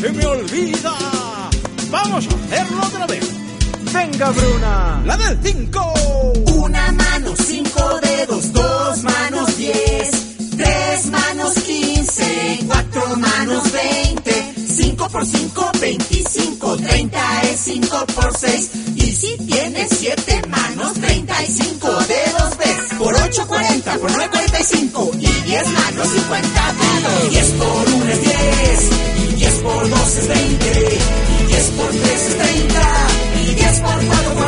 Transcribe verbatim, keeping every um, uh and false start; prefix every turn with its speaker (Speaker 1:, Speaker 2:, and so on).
Speaker 1: se me olvida. Vamos a hacerlo otra vez.
Speaker 2: Venga, Bruna.
Speaker 1: La del cinco.
Speaker 3: Una mano, cinco dedos, dos manos, diez. Tres manos, quince. Cuatro manos, veinte. Cinco por cinco, veinticinco. Treinta es cinco por seis. Y si tienes siete manos, treinta y cinco dedos ves. Por ocho, cuarenta. Por nueve, cuarenta y cinco. Y diez manos, cincuenta dedos. Diez por uno es diez. Y diez por dos es veinte. Y diez por tres es treinta. Y diez por cuatro